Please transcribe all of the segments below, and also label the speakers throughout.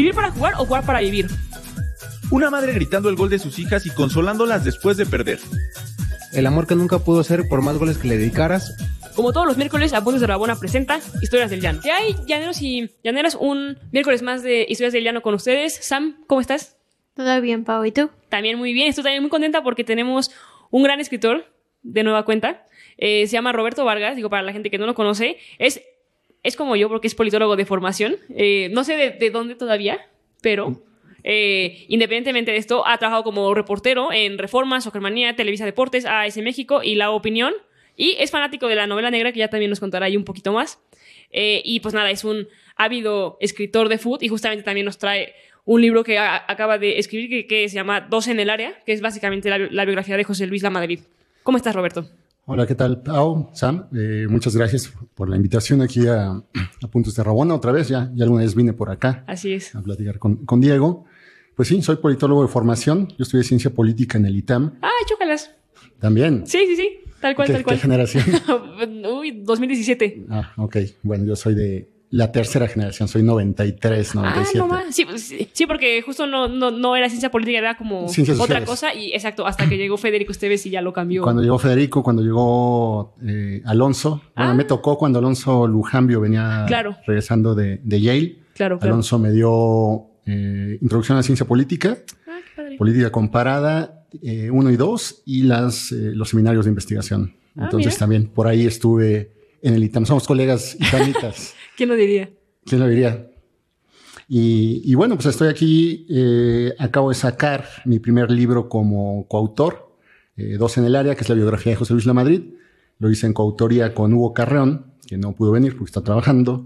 Speaker 1: ¿Vivir para jugar o jugar para vivir?
Speaker 2: Una madre gritando el gol de sus hijas y consolándolas después de perder.
Speaker 3: El amor que nunca pudo ser por más goles que le dedicaras.
Speaker 1: Como todos los miércoles, Apuntes de Rabona presenta Historias del Llano. ¿Qué hay, llaneros y llaneras? Un miércoles más de Historias del Llano con ustedes. Sam, ¿cómo estás?
Speaker 4: Todo bien, Pau. ¿Y tú?
Speaker 1: También muy bien. Estoy también muy contenta porque tenemos un gran escritor de nueva cuenta. Se llama Roberto Vargas. Digo, para la gente que no lo conoce, es como yo porque es politólogo de formación. No sé de dónde todavía, pero independientemente de esto, ha trabajado como reportero en Reforma, Soccermanía, Televisa Deportes, AS México y La Opinión. Y es fanático de la novela negra, que ya también nos contará ahí un poquito más. Y pues nada, es un ávido escritor de fútbol y justamente también nos trae un libro que acaba de escribir que se llama 12 en el área, que es básicamente la biografía de José Luis Lamadrid. ¿Cómo estás, Roberto?
Speaker 5: Hola, ¿qué tal, Pau? Sam, muchas gracias por la invitación aquí a Puntos de Rabona. Otra vez, ya alguna vez vine por acá.
Speaker 1: Así es.
Speaker 5: A platicar con Diego. Pues sí, soy politólogo de formación. Yo estudié ciencia política en el ITAM.
Speaker 1: ¡Ah, chócalas!
Speaker 5: ¿También?
Speaker 1: Sí. Tal cual.
Speaker 5: ¿Qué generación?
Speaker 1: Uy, 2017.
Speaker 5: Ah, ok. Bueno, yo soy de la tercera generación. Soy 93, 97.
Speaker 1: No más. Sí, porque justo no era ciencia política, era como
Speaker 5: Ciencias
Speaker 1: otra
Speaker 5: sociales.
Speaker 1: cosa. Y exacto, hasta que llegó Federico Esteves y ya lo cambió.
Speaker 5: Cuando llegó Federico, cuando llegó Alonso. Bueno, me tocó cuando Alonso Lujambio venía regresando de Yale.
Speaker 1: Claro.
Speaker 5: Alonso me dio introducción a la ciencia política.
Speaker 1: Qué padre.
Speaker 5: Política comparada, 1 y 2, y los seminarios de investigación. Entonces
Speaker 1: mira.
Speaker 5: también por ahí estuve en el ITAM. Somos colegas itamitas.
Speaker 1: ¿Quién lo diría?
Speaker 5: ¿Quién lo diría? Y bueno, pues estoy aquí. Acabo de sacar mi primer libro como coautor, 12 en el área, que es la biografía de José Luis Lamadrid. Lo hice en coautoría con Hugo Carreón, que no pudo venir porque está trabajando.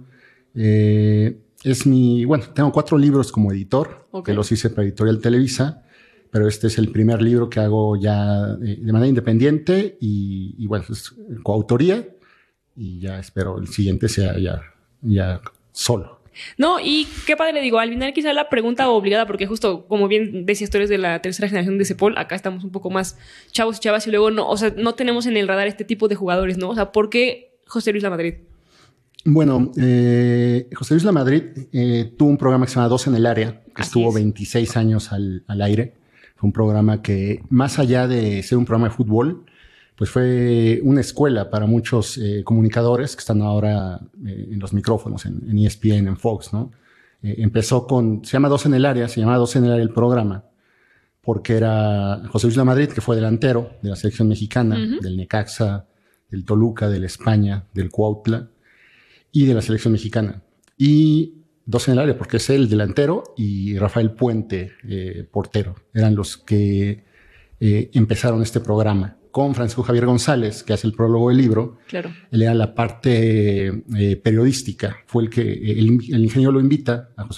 Speaker 5: Tengo 4 libros como editor, que los hice para Editorial Televisa, pero este es el primer libro que hago ya de manera independiente y bueno, es coautoría y ya espero el siguiente sea ya solo.
Speaker 1: No, y qué padre, digo, al final quizá la pregunta obligada, porque justo como bien decías, tú eres de la tercera generación de CEPOL, acá estamos un poco más chavos y chavas y luego no tenemos en el radar este tipo de jugadores, ¿no? O sea, ¿por qué José Luis Lamadrid?
Speaker 5: Bueno, José Luis Lamadrid tuvo un programa que se llama 12 en el área, que estuvo 26 años al aire. Fue un programa que, más allá de ser un programa de fútbol, pues fue una escuela para muchos comunicadores que están ahora en los micrófonos, en ESPN, en Fox, ¿no? Empezó se llama 12 en el área, se llamaba 12 en el área el programa, porque era José Luis Lamadrid, que fue delantero de la selección mexicana, del Necaxa, del Toluca, del España, del Cuautla, y de la selección mexicana. Y 12 en el área, porque es el delantero y Rafael Puente, portero. Eran los que empezaron este programa con Francisco Javier González, que hace el prólogo del libro.
Speaker 1: Claro.
Speaker 5: Él era la parte periodística. Fue el que el ingeniero lo invita a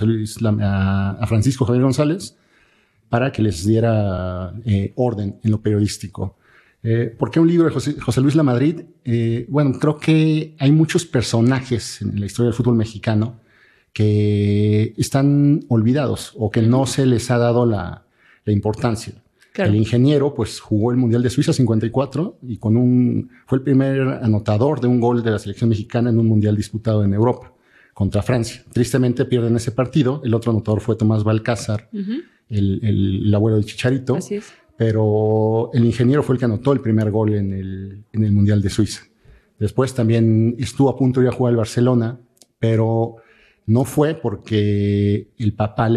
Speaker 5: a Francisco Javier González para que les diera orden en lo periodístico. ¿Por qué un libro de José Luis Lamadrid? Bueno, creo que hay muchos personajes en la historia del fútbol mexicano que están olvidados o que no se les ha dado la importancia. Claro. El ingeniero, pues, jugó el Mundial de Suiza 54 y fue el primer anotador de un gol de la selección mexicana en un Mundial disputado en Europa contra Francia. Tristemente pierden ese partido. El otro anotador fue Tomás Balcázar, el abuelo de Chicharito.
Speaker 1: Así es.
Speaker 5: Pero el ingeniero fue el que anotó el primer gol en el Mundial de Suiza. Después también estuvo a punto de ir a jugar al Barcelona, pero no fue porque su papá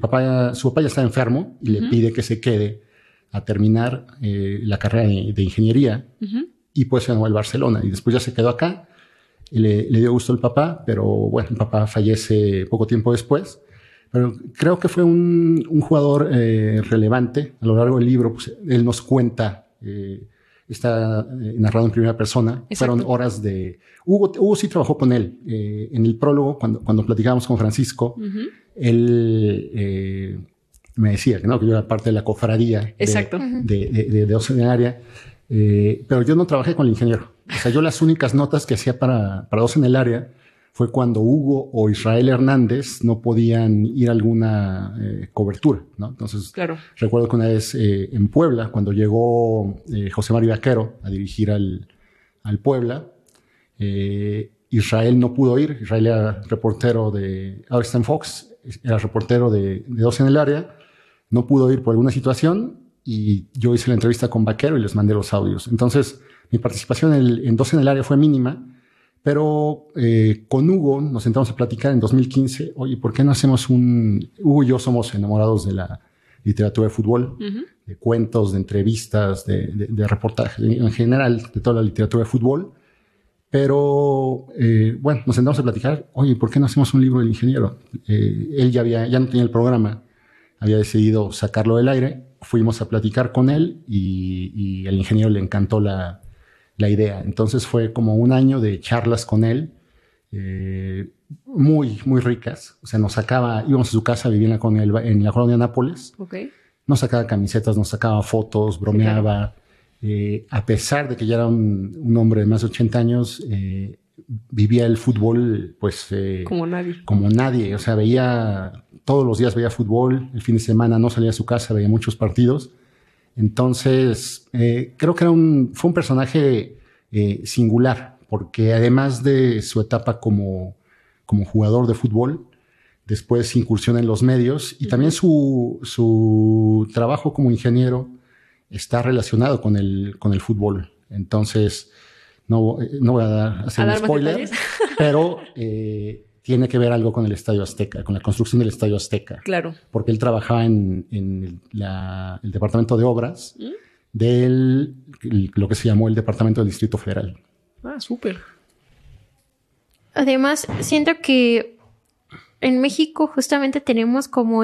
Speaker 5: ya está enfermo y le pide que se quede a terminar la carrera de ingeniería y pues se ganó al Barcelona y después ya se quedó acá. Le dio gusto al papá, pero bueno, el papá fallece poco tiempo después. Pero creo que fue un jugador relevante. A lo largo del libro, pues, él nos cuenta, está narrado en primera persona. Exacto. Fueron horas de... Hugo sí trabajó con él. En el prólogo, cuando platicábamos con Francisco, él me decía que yo era parte de la cofradía de 12 en el área. Pero yo no trabajé con el ingeniero. O sea, yo las únicas notas que hacía para 12 en el área fue cuando Hugo o Israel Hernández no podían ir a alguna cobertura, ¿no? Entonces, recuerdo que una vez en Puebla, cuando llegó José Mario Vaquero a dirigir al Puebla, Israel no pudo ir. Israel era reportero ahora está en Fox, era reportero de 12 en el área, no pudo ir por alguna situación y yo hice la entrevista con Vaquero y les mandé los audios. Entonces, mi participación en 12 en el área fue mínima, pero con Hugo nos sentamos a platicar en 2015. Oye, ¿por qué no hacemos Hugo y yo somos enamorados de la literatura de fútbol, de cuentos, de entrevistas, de reportajes, en general, de toda la literatura de fútbol. Pero, bueno, nos sentamos a platicar. Oye, ¿por qué no hacemos un libro del ingeniero? Él ya no tenía el programa, había decidido sacarlo del aire. Fuimos a platicar con él y al ingeniero le encantó la idea. Entonces fue como un año de charlas con él, muy, muy ricas. O sea, íbamos a su casa, vivía en la colonia Nápoles.
Speaker 1: Okay.
Speaker 5: Nos sacaba camisetas, nos sacaba fotos, bromeaba. A pesar de que ya era un hombre de más de 80 años, vivía el fútbol, pues...
Speaker 1: como nadie.
Speaker 5: Como nadie. O sea, todos los días veía fútbol. El fin de semana no salía a su casa, veía muchos partidos. Entonces, creo que fue un personaje singular, porque además de su etapa como jugador de fútbol, después incursiona en los medios y también su trabajo como ingeniero está relacionado con el fútbol. Entonces, no voy a hacer un spoiler, pero tiene que ver algo con el Estadio Azteca, con la construcción del Estadio Azteca. Claro. Porque él trabajaba en el departamento de obras lo que se llamó el departamento del Distrito Federal.
Speaker 1: Ah, súper.
Speaker 4: Además, siento que en México justamente tenemos como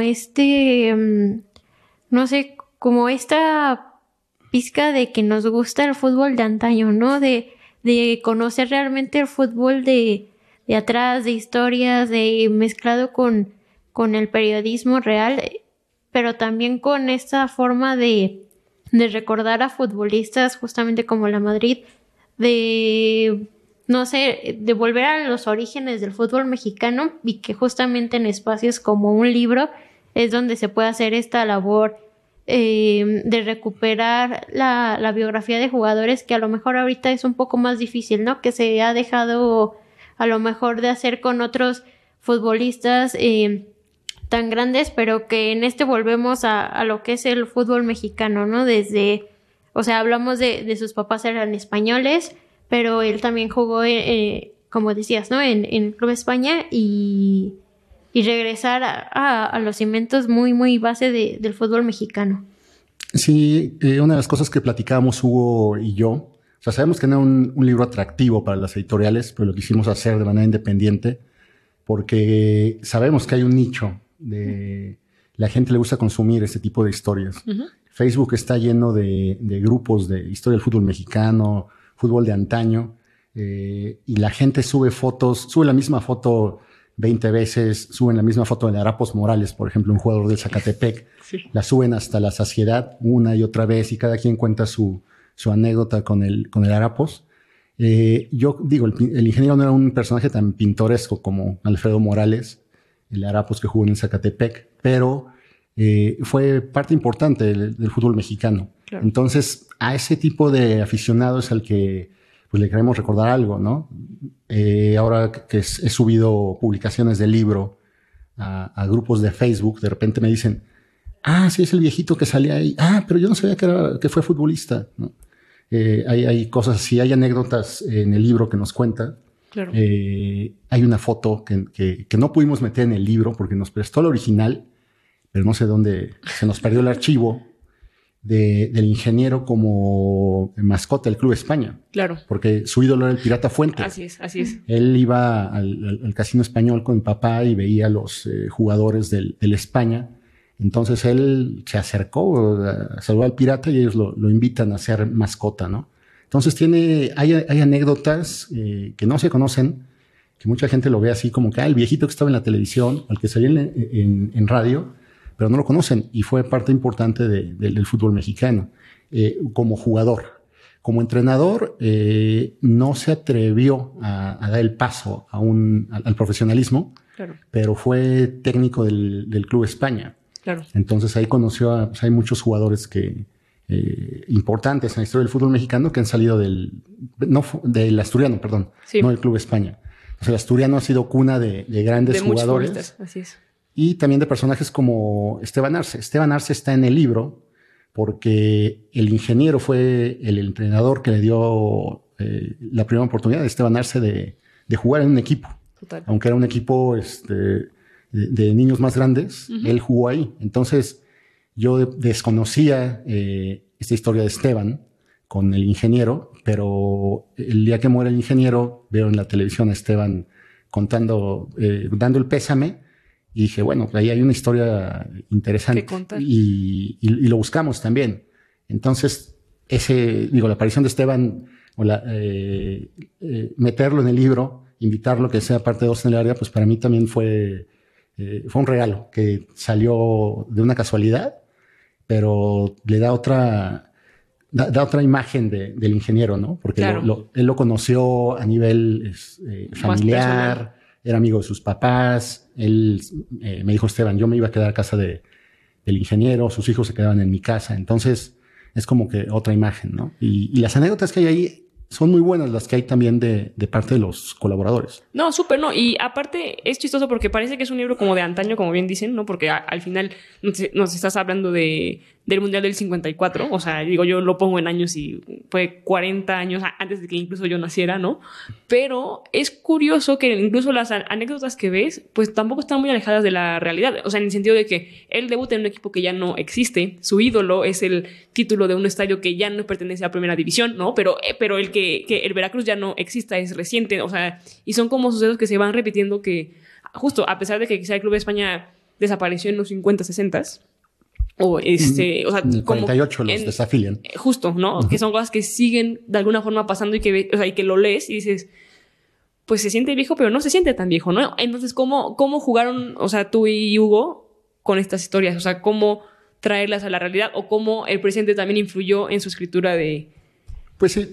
Speaker 4: no sé, como esta pizca de que nos gusta el fútbol de antaño, ¿no? De conocer realmente el fútbol de atrás, de historias, mezclado con el periodismo real, pero también con esta forma de recordar a futbolistas justamente como la Madrid, no sé, de volver a los orígenes del fútbol mexicano y que justamente en espacios como un libro es donde se puede hacer esta labor de recuperar la biografía de jugadores que a lo mejor ahorita es un poco más difícil, ¿no? Que se ha dejado a lo mejor de hacer con otros futbolistas tan grandes, pero que en volvemos a lo que es el fútbol mexicano, ¿no? O sea, hablamos de sus papás eran españoles, pero él también jugó, como decías, ¿no? En el Club España y regresar a los cimientos muy, muy base del fútbol mexicano.
Speaker 5: Sí, una de las cosas que platicábamos Hugo y yo, o sea, sabemos que no era un libro atractivo para las editoriales, pero lo quisimos hacer de manera independiente porque sabemos que hay un nicho de... La gente le gusta consumir este tipo de historias. Uh-huh. Facebook está lleno de grupos de historia del fútbol mexicano, fútbol de antaño, y la gente sube la misma foto 20 veces, suben la misma foto de Arapos Morales, por ejemplo, un jugador del Zacatepec. Sí. La suben hasta la saciedad una y otra vez y cada quien cuenta su anécdota con el Arapos. Yo digo, el ingeniero no era un personaje tan pintoresco como Alfredo Morales, el Arapos que jugó en el Zacatepec, pero fue parte importante del fútbol mexicano. Claro. Entonces, a ese tipo de aficionados al que pues le queremos recordar algo, ¿no? Ahora que he subido publicaciones del libro a grupos de Facebook, de repente me dicen, sí, es el viejito que salía ahí. Pero yo no sabía que fue futbolista, ¿no? Hay cosas así, hay anécdotas en el libro que nos cuenta. Claro. Hay una foto que no pudimos meter en el libro porque nos prestó el original, pero no sé dónde se nos perdió el archivo del ingeniero como mascota del Club España. Claro. Porque su ídolo era el Pirata Fuente. Así es. Él iba al Casino Español con mi papá y veía a los jugadores del España. Entonces él se acercó, saludó al Pirata y ellos lo invitan a ser mascota, ¿no? Entonces hay anécdotas que no se conocen, que mucha gente lo ve así como que el viejito que estaba en la televisión, o el que salía en radio, pero no lo conocen, y fue parte importante del fútbol mexicano. Como jugador, como entrenador, no se atrevió a dar el paso al profesionalismo, claro. Pero fue técnico del Club España. Claro. Entonces ahí conoció hay muchos jugadores importantes en la historia del fútbol mexicano que han salido del Asturiano, perdón, sí. No del Club España. O sea, el Asturiano ha sido cuna de grandes jugadores. Así es. y también de personajes como Esteban Arce. Esteban Arce está en el libro porque el ingeniero fue el entrenador que le dio la primera oportunidad de Esteban Arce de jugar en un equipo.
Speaker 1: Total.
Speaker 5: Aunque era un equipo de niños más grandes, él jugó ahí. Entonces, yo desconocía esta historia de Esteban con el ingeniero, pero el día que muere el ingeniero, veo en la televisión a Esteban contando, dando el pésame, y dije, bueno, ahí hay una historia interesante.
Speaker 1: ¿Qué contar?
Speaker 5: Y lo buscamos también. Entonces, la aparición de Esteban, meterlo en el libro, invitarlo que sea parte de Dos en el Área, pues para mí también fue un regalo que salió de una casualidad, pero le da otra imagen del ingeniero, ¿no? Porque
Speaker 1: claro.
Speaker 5: Él lo conoció a nivel familiar, era amigo de sus papás. Él me dijo, Esteban, yo me iba a quedar a casa del ingeniero, sus hijos se quedaban en mi casa. Entonces es como que otra imagen, ¿no? Y las anécdotas que hay ahí son muy buenas, las que hay también de parte de los colaboradores.
Speaker 1: No, súper, no. Y aparte es chistoso porque parece que es un libro como de antaño, como bien dicen, ¿no? Porque al final nos estás hablando del Mundial del 54. O sea, digo, yo lo pongo en años y fue 40 años antes de que incluso yo naciera, ¿no? Pero es curioso que incluso las anécdotas que ves, pues tampoco están muy alejadas de la realidad. O sea, en el sentido de que él debuta en un equipo que ya no existe. Su ídolo es el título de un estadio que ya no pertenece a Primera División, ¿no? Pero el que el Veracruz ya no exista, es reciente. O sea, y son como sucesos que se van repitiendo que, justo a pesar de que quizá el Club de España desapareció en los 50, 60, o sea,
Speaker 5: en el 48 los desafilian.
Speaker 1: Justo, ¿no? Que son cosas que siguen de alguna forma pasando y que lo lees y dices, pues se siente viejo, pero no se siente tan viejo, ¿no? Entonces, ¿cómo jugaron, o sea, tú y Hugo con estas historias? O sea, ¿cómo traerlas a la realidad? ¿O cómo el presente también influyó en su escritura de...?
Speaker 5: Pues sí,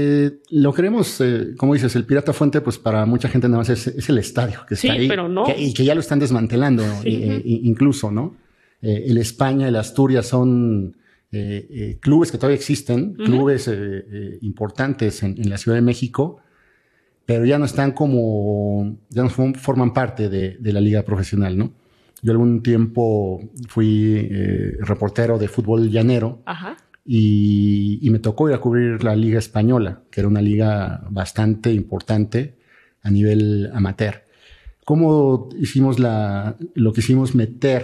Speaker 5: lo queremos, como dices, el Pirata Fuente, pues para mucha gente nada más es el estadio que está ahí.
Speaker 1: Pero no.
Speaker 5: Y que ya lo están desmantelando, incluso, ¿no? El España, el Asturias son clubes que todavía existen, clubes importantes en la Ciudad de México, pero ya no están ya no forman parte de la liga profesional, ¿no? Yo algún tiempo fui reportero de fútbol llanero.
Speaker 1: Ajá.
Speaker 5: Y me tocó ir a cubrir la Liga Española, que era una liga bastante importante a nivel amateur. ¿Cómo hicimos lo que hicimos meter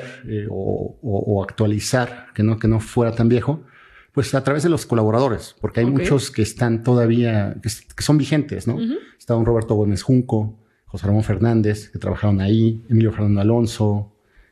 Speaker 5: o actualizar, que no fuera tan viejo? Pues a través de los colaboradores, porque hay muchos que están todavía, que son vigentes, ¿no? Está don Roberto Gómez Junco, José Ramón Fernández, que trabajaron ahí, Emilio Fernando Alonso,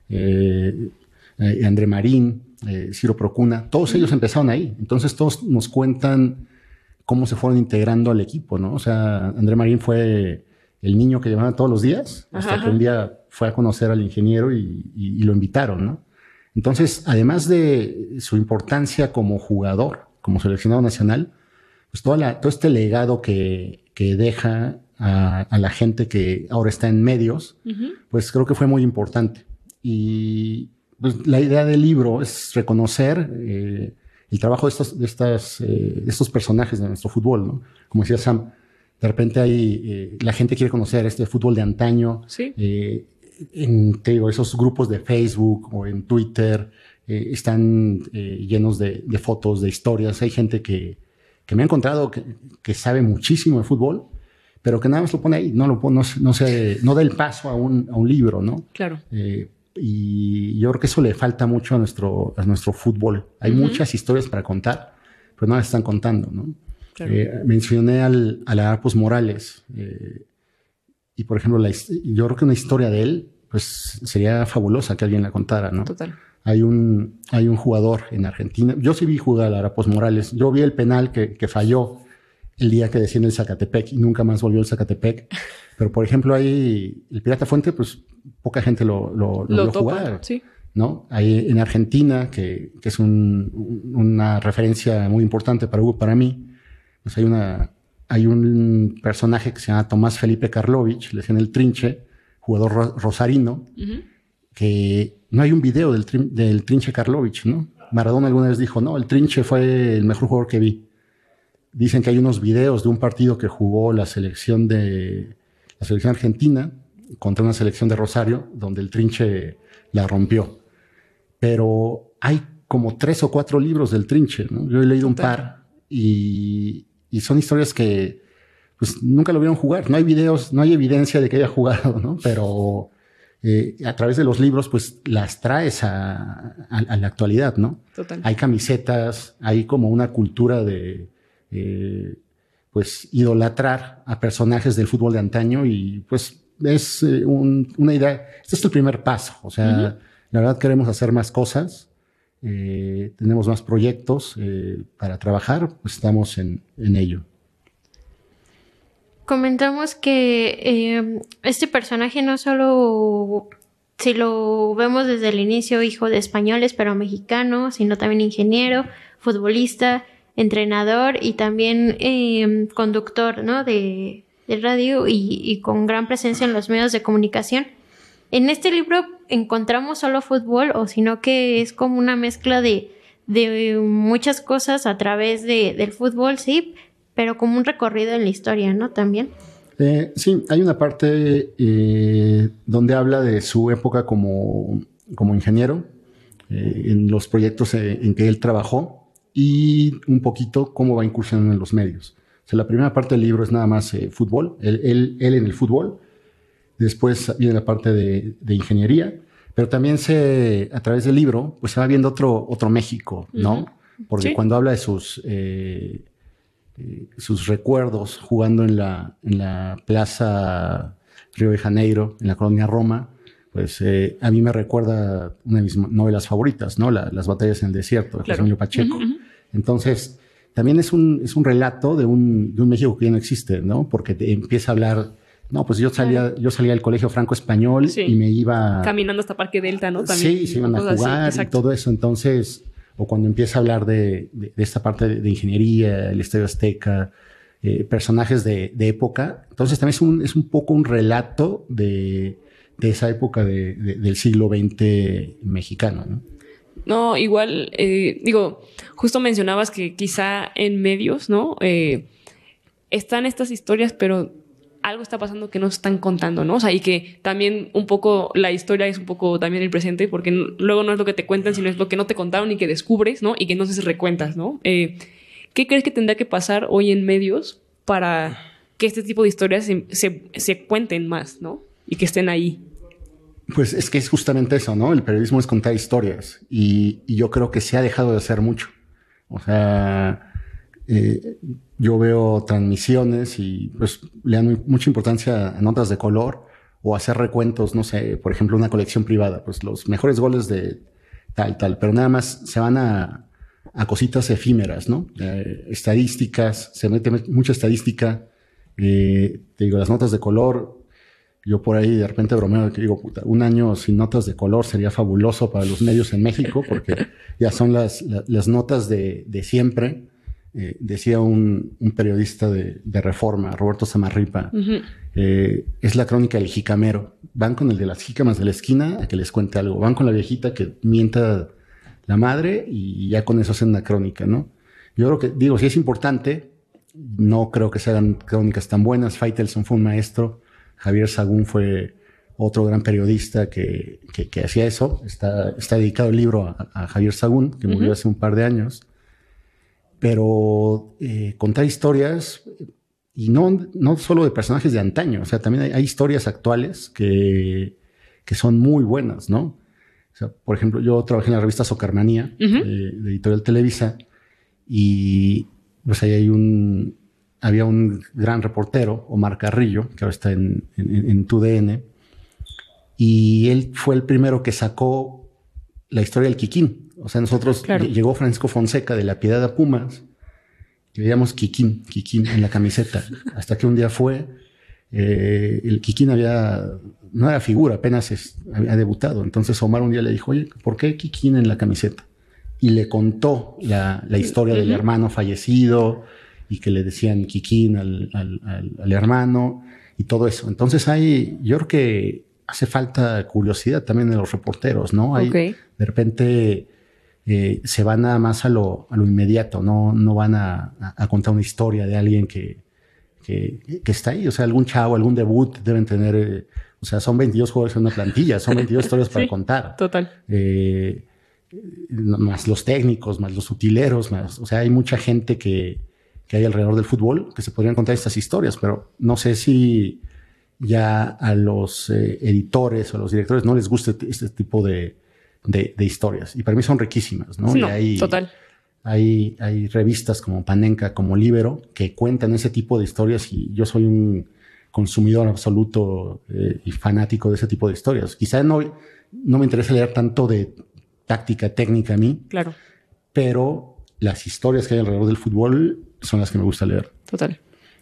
Speaker 5: André Marín, Ciro Procuna, todos ellos empezaron ahí. Entonces todos nos cuentan cómo se fueron integrando al equipo, ¿no? O sea, André Marín fue el niño que llamaban todos los días, hasta que un día fue a conocer al ingeniero y lo invitaron, ¿no? Entonces, además de su importancia como jugador, como seleccionado nacional, pues todo este legado que deja a la gente que ahora está en medios, pues creo que fue muy importante. Y pues la idea del libro es reconocer el trabajo de estos personajes de nuestro fútbol, ¿no? Como decía Sam, de repente la gente quiere conocer este fútbol de antaño.
Speaker 1: Sí.
Speaker 5: Te digo, esos grupos de Facebook o en Twitter están llenos de fotos, de historias. Hay gente que me ha encontrado que sabe muchísimo de fútbol, pero que nada más lo pone ahí, no da el paso a un libro, ¿no?
Speaker 1: Claro.
Speaker 5: Y yo creo que eso le falta mucho a nuestro fútbol. Hay muchas historias para contar, pero no las están contando, ¿no? Claro. Mencioné al Arapos Morales, y por ejemplo, yo creo que una historia de él, pues sería fabulosa que alguien la contara, ¿no?
Speaker 1: Total.
Speaker 5: Hay un jugador en Argentina. Yo sí vi jugar al Arapos Morales. Yo vi el penal que falló el día que desciende el Zacatepec y nunca más volvió el Zacatepec. Pero, por ejemplo, ahí el Pirata Fuente, pues poca gente lo vio jugar,
Speaker 1: sí.
Speaker 5: ¿no? Ahí en Argentina, que es una referencia muy importante para Hugo, para mí, pues hay un personaje que se llama Tomás Felipe Karlovich, le decían el Trinche, jugador rosarino, que no hay un video del Trinche Karlovich, ¿no? Maradona alguna vez dijo, no, el Trinche fue el mejor jugador que vi. Dicen que hay unos videos de un partido que jugó la selección argentina contra una selección de Rosario, donde el Trinche la rompió. Pero hay como 3 o 4 libros del Trinche, ¿no? Yo he leído un par y son historias que pues nunca lo vieron jugar. No hay videos, no hay evidencia de que haya jugado, ¿no? Pero a través de los libros pues las traes a la actualidad, ¿no?
Speaker 1: Total.
Speaker 5: Hay camisetas, hay como una cultura de pues idolatrar a personajes del fútbol de antaño y pues es una idea. Este es el primer paso. O sea, la verdad queremos hacer más cosas. Tenemos más proyectos para trabajar. Pues estamos en ello.
Speaker 4: Comentamos que este personaje no solo, si lo vemos desde el inicio, hijo de españoles pero mexicano, sino también ingeniero, futbolista, entrenador y también conductor, ¿no? de radio y con gran presencia en los medios de comunicación. En este libro encontramos solo fútbol, o sino que es como una mezcla de muchas cosas a través del fútbol, sí, pero como un recorrido en la historia, ¿no? También.
Speaker 5: Sí, hay una parte donde habla de su época como ingeniero, en los proyectos en que él trabajó y un poquito cómo va incursionando en los medios. O sea, la primera parte del libro es nada más fútbol, él en el fútbol. Después viene la parte de ingeniería, pero también a través del libro pues se va viendo otro México, ¿no? Porque
Speaker 1: sí,
Speaker 5: cuando habla de sus recuerdos jugando en la Plaza Río de Janeiro, en la colonia Roma, pues a mí me recuerda una de mis novelas favoritas, ¿no? Las batallas en el desierto, de José Emilio Pacheco. Entonces, también es un relato de un México que ya no existe, ¿no? Porque empieza a hablar, no, pues yo salía del colegio franco-español y me iba...
Speaker 1: caminando hasta Parque Delta, ¿no? También,
Speaker 5: sí, se iban a jugar y todo eso. Entonces, o cuando empieza a hablar de esta parte de ingeniería, el Estadio Azteca, personajes de época. Entonces también es un poco un relato de esa época del siglo XX mexicano, ¿no?
Speaker 1: No, igual, digo, justo mencionabas que quizá en medios, ¿no? Están estas historias, pero algo está pasando que no están contando, ¿no? O sea, y que también un poco la historia es un poco también el presente, porque luego no es lo que te cuentan, sino es lo que no te contaron y que descubres, ¿no? Y que entonces recuentas, ¿no? ¿Qué crees que tendrá que pasar hoy en medios para que este tipo de historias se cuenten más, ¿no? Y que estén ahí.
Speaker 5: Pues es que es justamente eso, ¿no? El periodismo es contar historias y yo creo que se ha dejado de hacer mucho. O sea, yo veo transmisiones y pues le dan mucha importancia a notas de color o hacer recuentos, no sé, por ejemplo, una colección privada, pues los mejores goles de tal, pero nada más se van a cositas efímeras, ¿no? Estadísticas, se mete mucha estadística, te digo, las notas de color. Yo por ahí de repente bromeo que digo, puta, un año sin notas de color sería fabuloso para los medios en México porque ya son las notas de siempre. Decía un periodista de Reforma, Roberto Samarripa, es la crónica del jicamero. Van con el de las jícamas de la esquina a que les cuente algo. Van con la viejita que mienta la madre y ya con eso hacen una crónica, ¿no? Yo creo que, digo, si es importante, no creo que se hagan crónicas tan buenas. Faitelson fue un maestro. Javier Sagún fue otro gran periodista que hacía eso. Está dedicado el libro a Javier Sagún, que murió hace un par de años. Pero contar historias, y no solo de personajes de antaño, o sea, también hay historias actuales que son muy buenas, ¿no? O sea, por ejemplo, yo trabajé en la revista Socarmanía, de Editorial Televisa, y pues ahí había un gran reportero, Omar Carrillo, que ahora está en TUDN, y él fue el primero que sacó la historia del Kikín. O sea, nosotros llegó Francisco Fonseca de La Piedad a Pumas y veíamos Kikín en la camiseta. Hasta que un día fue, el Kikín no era figura, apenas había debutado. Entonces Omar un día le dijo, oye, ¿por qué Kikín en la camiseta? Y le contó la historia del hermano fallecido y que le decían Kikín al hermano y todo eso. Entonces yo creo que hace falta curiosidad también en los reporteros, ¿no? De repente se van nada más a lo inmediato, no van a contar una historia de alguien que está ahí. O sea, algún chavo, algún debut deben tener O sea, son 22 jugadores en una plantilla, son 22 historias para
Speaker 1: Sí,
Speaker 5: contar.
Speaker 1: Total.
Speaker 5: Más los técnicos, más los utileros, más... O sea, hay mucha gente que hay alrededor del fútbol que se podrían contar estas historias, pero no sé si ya a los editores o a los directores no les gusta este tipo de historias. Y para mí son riquísimas, ¿no?
Speaker 1: No, total.
Speaker 5: Hay revistas como Panenka, como Libero, que cuentan ese tipo de historias y yo soy un consumidor absoluto y fanático de ese tipo de historias. Quizá no me interesa leer tanto de táctica técnica a mí,
Speaker 1: Claro.
Speaker 5: pero las historias que hay alrededor del fútbol son las que me gusta leer.
Speaker 1: Total.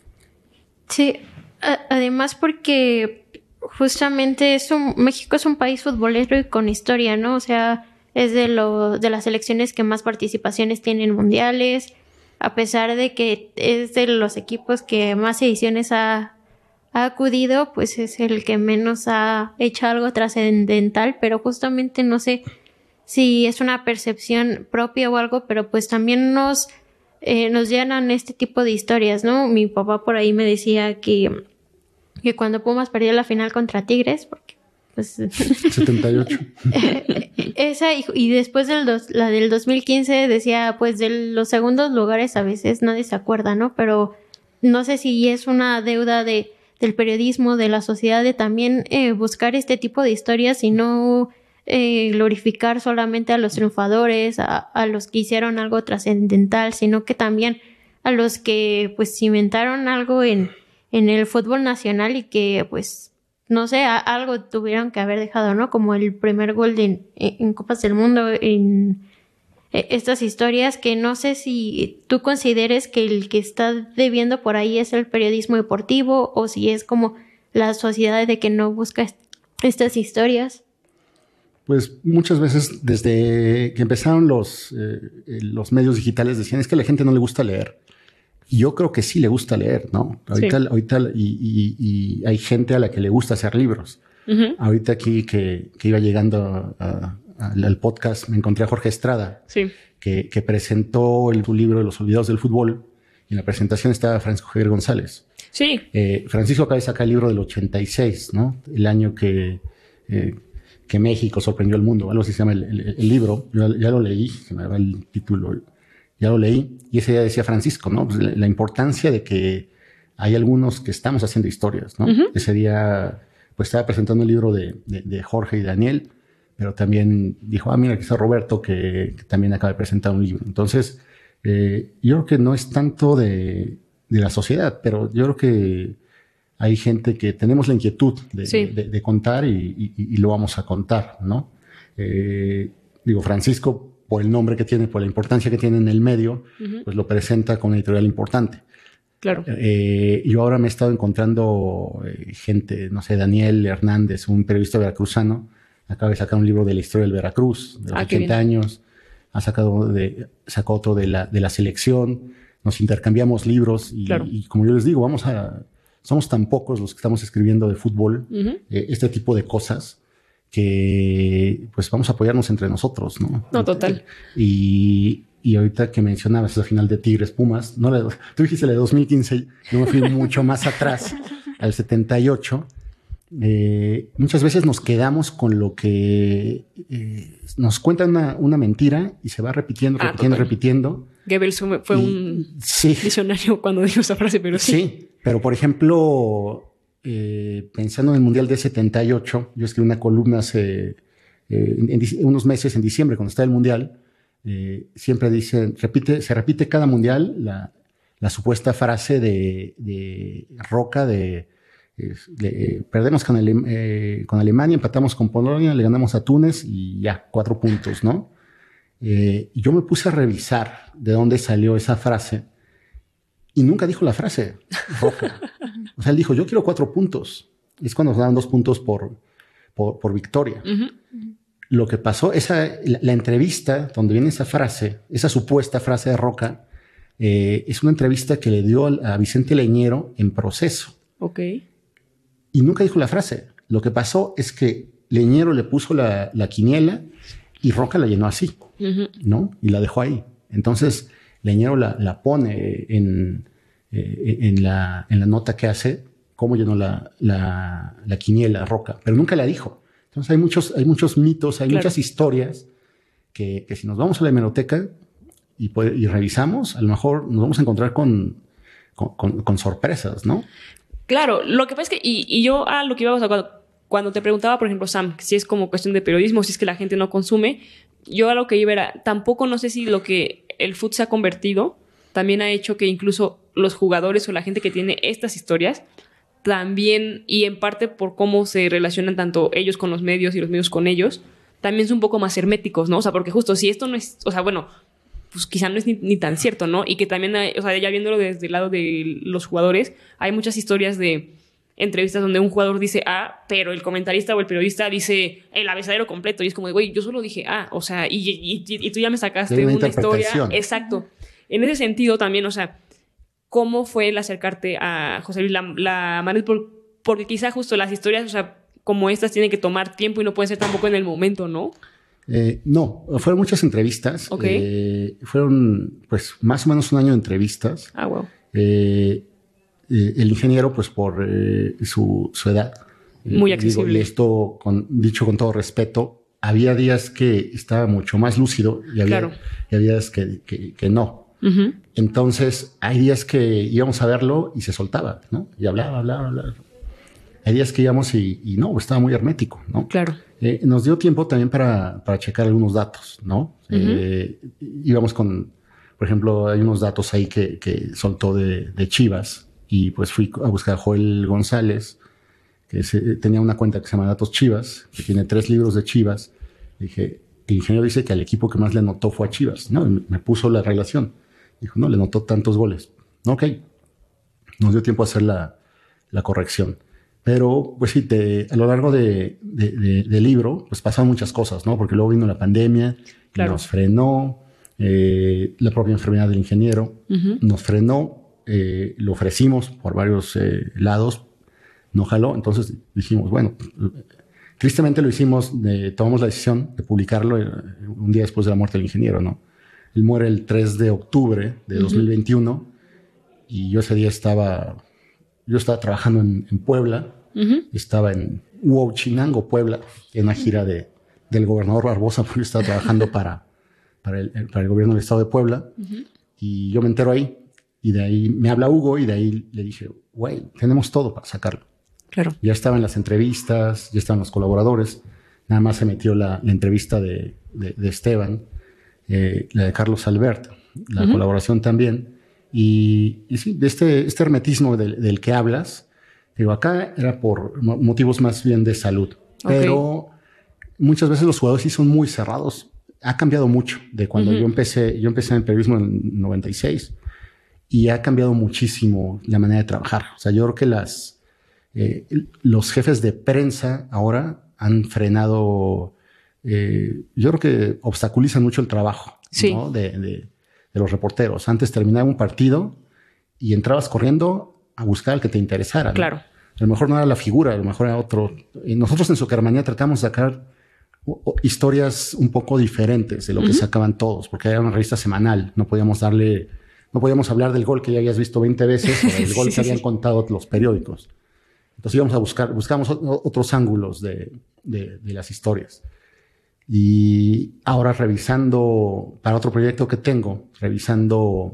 Speaker 4: Sí, además porque justamente México es un país futbolero y con historia, ¿no? O sea, es de las selecciones que más participaciones tienen en mundiales, a pesar de que es de los equipos que más ediciones ha acudido, pues es el que menos ha hecho algo trascendental, pero justamente no sé si es una percepción propia o algo, pero pues también nos llenan este tipo de historias, ¿no? Mi papá por ahí me decía que cuando Pumas perdió la final contra Tigres, porque pues
Speaker 5: 78.
Speaker 4: esa y después la del 2015 decía, pues de los segundos lugares a veces nadie se acuerda, ¿no? Pero no sé si es una deuda del periodismo, de la sociedad, de también buscar este tipo de historias y no glorificar solamente a los triunfadores, a los que hicieron algo trascendental, sino que también a los que pues cimentaron algo en el fútbol nacional y que pues no sé, algo tuvieron que haber dejado, ¿no? Como el primer gol en Copas del Mundo, en estas historias que no sé si tú consideres que el que está debiendo por ahí es el periodismo deportivo o si es como la sociedad de que no busca estas historias.
Speaker 5: Pues muchas veces desde que empezaron los medios digitales decían es que a la gente no le gusta leer. Y yo creo que sí le gusta leer, ¿no? Ahorita y hay gente a la que le gusta hacer libros. Uh-huh. Ahorita aquí que iba llegando al podcast me encontré a Jorge Estrada,
Speaker 1: sí,
Speaker 5: que presentó su libro Los Olvidados del Fútbol. Y en la presentación estaba Francisco Javier González.
Speaker 1: Sí.
Speaker 5: Francisco acaba de sacar el libro del 86, ¿no? El año que México sorprendió al mundo, algo así se llama el libro. Yo ya lo leí, se me va el título, ya lo leí, y ese día decía Francisco, ¿no? Pues la importancia de que hay algunos que estamos haciendo historias, ¿no? Uh-huh. Ese día, pues estaba presentando el libro de Jorge y Daniel, pero también dijo, mira, aquí está Roberto, que también acaba de presentar un libro. Entonces, yo creo que no es tanto de la sociedad, pero yo creo que hay gente que tenemos la inquietud de contar y lo vamos a contar, ¿no? Francisco, por el nombre que tiene, por la importancia que tiene en el medio, uh-huh, pues lo presenta con una editorial importante.
Speaker 1: Claro.
Speaker 5: Yo ahora me he estado encontrando gente, no sé, Daniel Hernández, un periodista veracruzano, acaba de sacar un libro de la historia del Veracruz, de los 80 años, sacó otro de la selección, nos intercambiamos libros
Speaker 1: claro,
Speaker 5: y como yo les digo, somos tan pocos los que estamos escribiendo de fútbol, uh-huh, este tipo de cosas, que pues vamos a apoyarnos entre nosotros, ¿no?
Speaker 1: No, total.
Speaker 5: Y ahorita que mencionabas esa final de Tigres Pumas, tú dijiste la de 2015, yo me fui mucho más atrás, al 78. Muchas veces nos quedamos con lo que nos cuentan una mentira y se va repitiendo.
Speaker 1: Goebbels fue un visionario cuando dijo esa frase, pero sí.
Speaker 5: Sí, pero por ejemplo, pensando en el Mundial de 78, yo escribí una columna hace unos meses, en diciembre, cuando está el Mundial, siempre dicen, se repite cada Mundial la supuesta frase de Roca perdemos con Alemania, empatamos con Polonia, le ganamos a Túnez y ya, 4 puntos, ¿no? Yo me puse a revisar de dónde salió esa frase y nunca dijo la frase Roca. O sea, él dijo, yo quiero 4 puntos. Y es cuando nos dan 2 puntos por victoria. Uh-huh. Lo que pasó, la entrevista donde viene esa frase, esa supuesta frase de Roca, es una entrevista que le dio a Vicente Leñero en Proceso.
Speaker 1: Ok.
Speaker 5: Y nunca dijo la frase. Lo que pasó es que Leñero le puso la quiniela y Roca la llenó así, uh-huh, ¿no? Y la dejó ahí. Entonces, Leñero la pone en la nota que hace cómo llenó la quiniela Roca, pero nunca la dijo. Entonces hay muchos mitos, hay muchas historias que si nos vamos a la hemeroteca y revisamos, a lo mejor nos vamos a encontrar con sorpresas, ¿no?
Speaker 1: Claro, lo que pasa es que, y yo a lo que íbamos a cuando te preguntaba, por ejemplo, Sam, si es como cuestión de periodismo, si es que la gente no consume, yo a lo que iba era, tampoco no sé si lo que el fútbol se ha convertido también ha hecho que incluso los jugadores o la gente que tiene estas historias también, y en parte por cómo se relacionan tanto ellos con los medios y los medios con ellos, también son un poco más herméticos, ¿no? O sea, porque justo si esto no es, o sea, bueno, pues quizá no es ni tan cierto, ¿no? Y que también hay, o sea, ya viéndolo desde el lado de los jugadores, hay muchas historias de entrevistas donde un jugador dice A, pero el comentarista o el periodista dice el abecedero completo. Y es como de, güey, yo solo dije A. O sea, y tú ya me sacaste una historia. Exacto. En ese sentido también, o sea, ¿cómo fue el acercarte a José Luis La Madrid? Porque quizá justo las historias, o sea, como estas tienen que tomar tiempo y no pueden ser tampoco en el momento, ¿no?
Speaker 5: No, fueron muchas entrevistas.
Speaker 1: Okay.
Speaker 5: Fueron, pues, más o menos un año de entrevistas.
Speaker 1: Ah, wow.
Speaker 5: El ingeniero, pues, por su edad.
Speaker 1: Muy accesible.
Speaker 5: Y esto, dicho con todo respeto, había días que estaba mucho más lúcido y había días que no. Uh-huh. Entonces, hay días que íbamos a verlo y se soltaba, ¿no? Y hablaba. Hay días que íbamos y no, estaba muy hermético, ¿no?
Speaker 1: Claro.
Speaker 5: Nos dio tiempo también para checar algunos datos, ¿no? Uh-huh. Íbamos con, por ejemplo, hay unos datos ahí que soltó de Chivas y pues fui a buscar a Joel González, que tenía una cuenta que se llama Datos Chivas, que tiene 3 libros de Chivas. Dije, el ingeniero dice que al equipo que más le anotó fue a Chivas, ¿no? Me puso la relación. Dijo, no, le anotó tantos goles. Ok. Nos dio tiempo a hacer la corrección. Pero, pues sí, a lo largo del libro, pues pasaron muchas cosas, ¿no? Porque luego vino la pandemia, claro, nos frenó, la propia enfermedad del ingeniero, uh-huh, nos frenó, lo ofrecimos por varios lados, no jaló. Entonces dijimos, bueno, tristemente lo hicimos, tomamos la decisión de publicarlo un día después de la muerte del ingeniero, ¿no? Él muere el 3 de octubre de 2021 y yo ese día estaba trabajando en Puebla, uh-huh, estaba en Huauchinango, Puebla, en una gira del gobernador Barbosa, porque yo estaba trabajando para el gobierno del estado de Puebla, uh-huh, y yo me entero ahí, y de ahí me habla Hugo, y de ahí le dije, güey, tenemos todo para sacarlo.
Speaker 1: Claro.
Speaker 5: Ya estaban las entrevistas, ya estaban los colaboradores, nada más se metió la entrevista de Esteban, la de Carlos Albert, la, uh-huh, colaboración también. Y sí, de este hermetismo del que hablas, digo, acá era por motivos más bien de salud. Okay. Pero muchas veces los jugadores sí son muy cerrados. Ha cambiado mucho de cuando, uh-huh, yo empecé en el periodismo en el 96 y ha cambiado muchísimo la manera de trabajar. O sea, yo creo que los jefes de prensa ahora han frenado, yo creo que obstaculizan mucho el trabajo, sí, ¿no? de los reporteros. Antes terminaba un partido y entrabas corriendo a buscar al que te interesara, ¿no?
Speaker 1: Claro.
Speaker 5: A lo mejor no era la figura, a lo mejor era otro. Y nosotros en Supermanía tratamos de sacar historias un poco diferentes de lo, uh-huh, que sacaban todos, porque era una revista semanal. No podíamos hablar del gol que ya habías visto 20 veces o del gol que habían contado los periódicos. Entonces buscamos otros ángulos de las historias. Y ahora revisando, para otro proyecto que tengo, revisando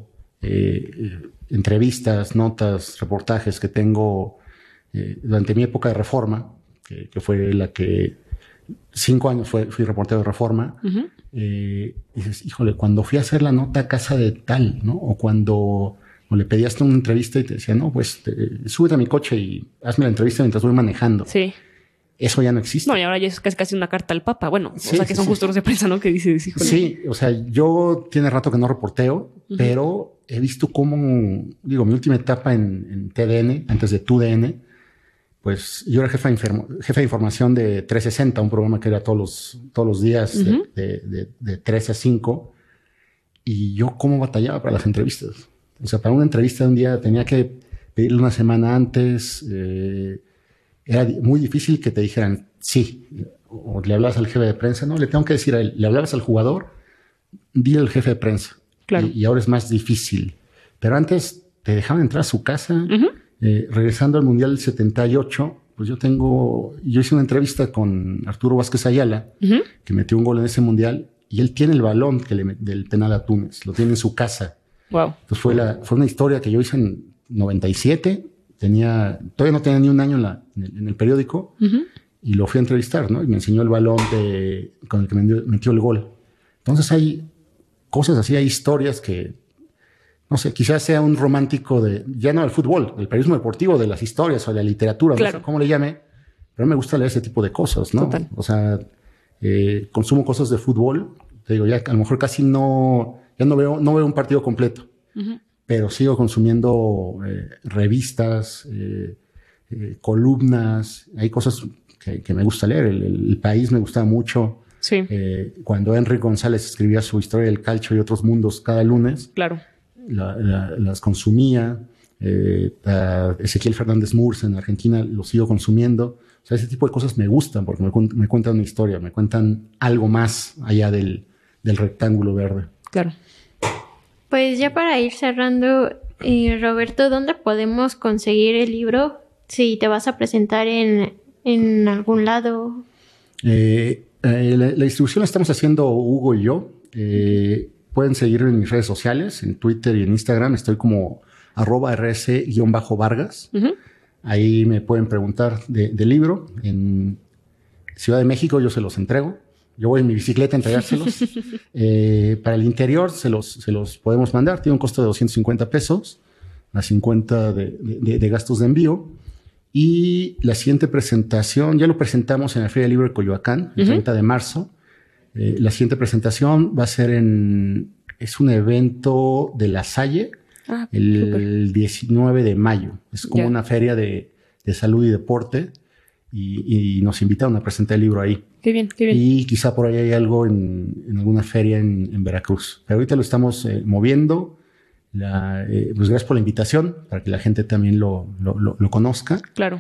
Speaker 5: entrevistas, notas, reportajes que tengo durante mi época de Reforma, que fue la que 5 años fui reportero de Reforma, uh-huh, dices, híjole, cuando fui a hacer la nota a casa de tal, ¿no? O cuando le pedías una entrevista y te decía, no, pues súbete a mi coche y hazme la entrevista mientras voy manejando.
Speaker 1: Sí.
Speaker 5: Eso ya no existe.
Speaker 1: No, y ahora ya es casi una carta al Papa. Bueno, sí, o sea, que son
Speaker 5: sí,
Speaker 1: justo los de prensa, ¿no? Que dices, híjole.
Speaker 5: Sí, o sea, yo tiene rato que no reporteo, uh-huh, pero he visto cómo, digo, mi última etapa en TDN, antes de TUDN, pues yo era jefe de información de 360, un programa que era todos los días, uh-huh, de 3 a 5, y yo cómo batallaba para las entrevistas. O sea, para una entrevista de un día tenía que pedirle una semana antes, era muy difícil que te dijeran sí, o le hablabas al jefe de prensa, no, le tengo que decir a él, le hablabas al jugador, dile al jefe de prensa.
Speaker 1: Claro.
Speaker 5: Y ahora es más difícil. Pero antes te dejaban entrar a su casa, uh-huh, Regresando al Mundial del 78, pues yo hice una entrevista con Arturo Vázquez Ayala, que metió un gol en ese Mundial, y él tiene el balón del penal a Túnez, lo tiene en su casa.
Speaker 1: Wow.
Speaker 5: Entonces fue una historia que yo hice en 97, todavía no tenía ni un año en el periódico, y lo fui a entrevistar, ¿no? Y me enseñó el balón con el que metió el gol. Entonces hay cosas así, hay historias que, no sé, quizás sea un romántico ya no del fútbol, del periodismo deportivo, de las historias o de la literatura,
Speaker 1: claro.
Speaker 5: No sé cómo le llame, pero me gusta leer ese tipo de cosas, ¿no?
Speaker 1: Total.
Speaker 5: O sea, consumo cosas de fútbol, te digo, ya a lo mejor casi no veo un partido completo, pero sigo consumiendo revistas, columnas, hay cosas que me gusta leer. El País me gustaba mucho.
Speaker 1: Sí.
Speaker 5: Cuando Henry González escribía su Historia del Calcio y otros mundos cada lunes,
Speaker 1: claro,
Speaker 5: las consumía. A Ezequiel Fernández Murs en Argentina lo sigo consumiendo. O sea, ese tipo de cosas me gustan porque me cuentan una historia, me cuentan algo más allá del rectángulo verde.
Speaker 1: Claro.
Speaker 4: Pues ya para ir cerrando, Roberto, ¿dónde podemos conseguir el libro? Si te vas a presentar en algún lado.
Speaker 5: La distribución la estamos haciendo Hugo y yo. Pueden seguirme en mis redes sociales, en Twitter y en Instagram. Estoy como @rs_vargas. Ahí me pueden preguntar del libro. En Ciudad de México yo se los entrego. Yo voy en mi bicicleta a entregárselos. Para el interior se los podemos mandar. Tiene un costo de $250, a 50 de gastos de envío. Y la siguiente presentación, ya lo presentamos en la Feria del Libro de Coyoacán, el 30 de marzo. La siguiente presentación va a ser es un evento de La Salle, el 19 de mayo. Es como una feria de salud y deporte y nos invitaron a presentar el libro ahí.
Speaker 1: Qué bien, qué bien.
Speaker 5: Y quizá por ahí hay algo en alguna feria en Veracruz. Pero ahorita lo estamos moviendo. Pues gracias por la invitación, para que la gente también lo conozca.
Speaker 1: Claro.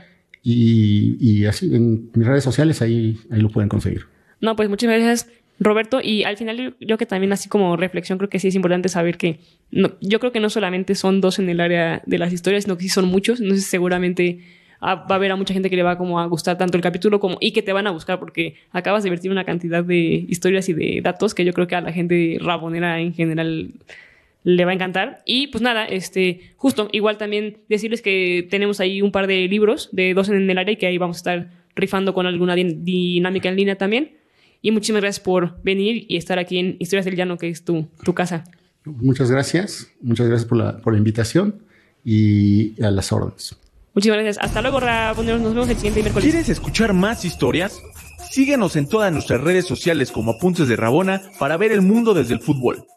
Speaker 5: Y así, en mis redes sociales, ahí lo pueden conseguir.
Speaker 1: No, pues muchas gracias, Roberto. Y al final yo que también así como reflexión creo que sí es importante saber que yo creo que no solamente son dos en el área de las historias, sino que sí son muchos. Entonces seguramente va a haber a mucha gente que le va como a gustar tanto el capítulo y que te van a buscar, porque acabas de vertir una cantidad de historias y de datos que yo creo que a la gente rabonera en general le va a encantar. Y pues nada, justo igual también decirles que tenemos ahí un par de libros de dos en el área y que ahí vamos a estar rifando con alguna dinámica en línea también. Y muchísimas gracias por venir y estar aquí en Historias del Llano, que es tu casa.
Speaker 5: Muchas gracias por la invitación y a las órdenes.
Speaker 1: Muchísimas gracias. Hasta luego, Raboneros. Nos vemos el siguiente miércoles.
Speaker 2: ¿Quieres escuchar más historias? Síguenos en todas nuestras redes sociales como Apuntes de Rabona para ver el mundo desde el fútbol.